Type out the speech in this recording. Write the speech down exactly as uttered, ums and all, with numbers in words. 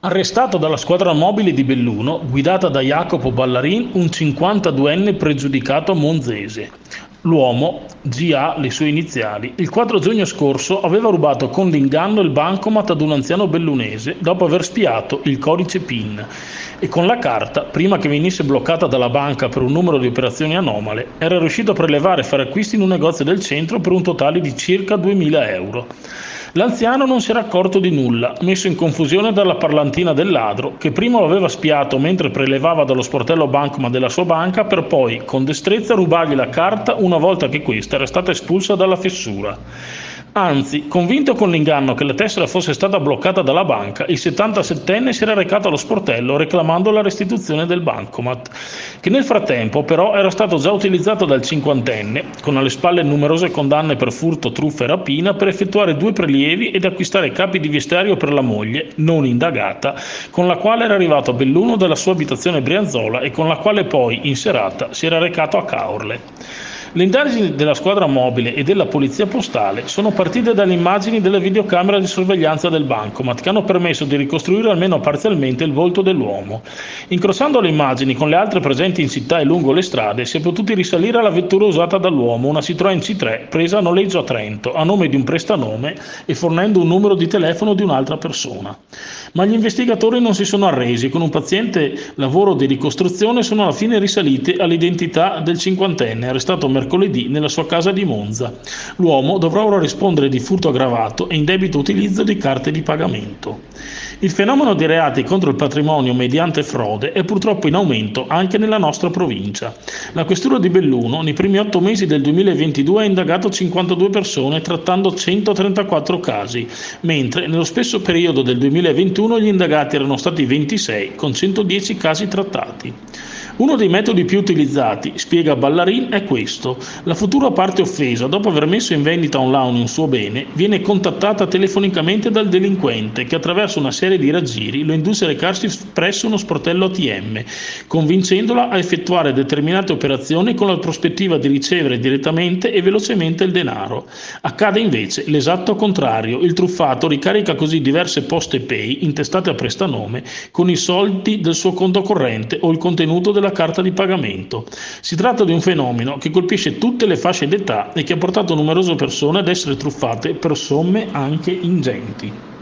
Arrestato dalla squadra mobile di Belluno, guidata da Jacopo Ballarin, un cinquantaduenne pregiudicato a Monzese. L'uomo, G A le sue iniziali, il quattro giugno scorso aveva rubato con l'inganno il bancomat ad un anziano bellunese dopo aver spiato il codice PIN e con la carta, prima che venisse bloccata dalla banca per un numero di operazioni anomale, era riuscito a prelevare e fare acquisti in un negozio del centro per un totale di circa duemila euro. L'anziano non si era accorto di nulla, messo in confusione dalla parlantina del ladro, che prima lo aveva spiato mentre prelevava dallo sportello bancomat della sua banca per poi, con destrezza, rubargli la carta una volta che questa era stata espulsa dalla fessura. Anzi, convinto con l'inganno che la tessera fosse stata bloccata dalla banca, il settantasettenne si era recato allo sportello reclamando la restituzione del bancomat, che nel frattempo però era stato già utilizzato dal cinquantenne, con alle spalle numerose condanne per furto, truffa e rapina, per effettuare due prelievi ed acquistare capi di vestiario per la moglie, non indagata, con la quale era arrivato a Belluno dalla sua abitazione Brianzola e con la quale poi, in serata, si era recato a Caorle. Le indagini della squadra mobile e della polizia postale sono partite dalle immagini della videocamera di sorveglianza del bancomat che hanno permesso di ricostruire almeno parzialmente il volto dell'uomo. Incrociando le immagini con le altre presenti in città e lungo le strade si è potuti risalire alla vettura usata dall'uomo, una Citroën C tre presa a noleggio a Trento a nome di un prestanome e fornendo un numero di telefono di un'altra persona. Ma gli investigatori non si sono arresi, con un paziente lavoro di ricostruzione sono alla fine risaliti all'identità del cinquantenne arrestato mercoledì nella sua casa di Monza. L'uomo dovrà ora rispondere di furto aggravato e indebito utilizzo di carte di pagamento. Il fenomeno di reati contro il patrimonio mediante frode è purtroppo in aumento anche nella nostra provincia. La questura di Belluno nei primi otto mesi del duemilaventidue ha indagato cinquantadue persone trattando centotrentaquattro casi, mentre nello stesso periodo del duemilaventuno gli indagati erano stati ventisei con centodieci casi trattati. Uno dei metodi più utilizzati, spiega Ballarin, è questo. La futura parte offesa, dopo aver messo in vendita online un suo bene, viene contattata telefonicamente dal delinquente che attraverso una serie di raggiri lo induce a recarsi presso uno sportello A T M, convincendola a effettuare determinate operazioni con la prospettiva di ricevere direttamente e velocemente il denaro. Accade invece l'esatto contrario, il truffato ricarica così diverse poste pay intestate a prestanome con i soldi del suo conto corrente o il contenuto della carta di pagamento. Si tratta di un fenomeno che colpisce tutte le fasce d'età e che ha portato numerose persone ad essere truffate per somme anche ingenti.